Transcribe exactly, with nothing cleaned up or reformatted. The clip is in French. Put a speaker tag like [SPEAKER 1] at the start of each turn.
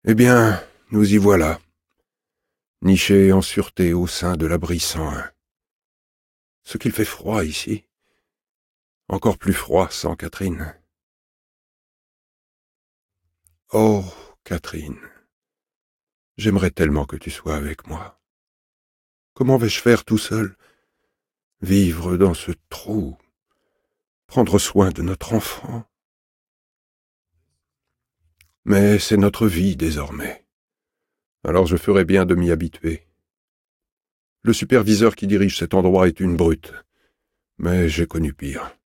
[SPEAKER 1] Eh bien, nous y voilà, nichés en sûreté au sein de l'abri cent un. Ce qu'il fait froid ici. Encore plus froid sans Catherine. Oh, Catherine, j'aimerais tellement que tu sois avec moi. Comment vais-je faire tout seul? Vivre dans ce trou, prendre soin de notre enfant. Mais c'est notre vie désormais. Alors je ferais bien de m'y habituer. Le superviseur qui dirige cet endroit est une brute, mais j'ai connu pire.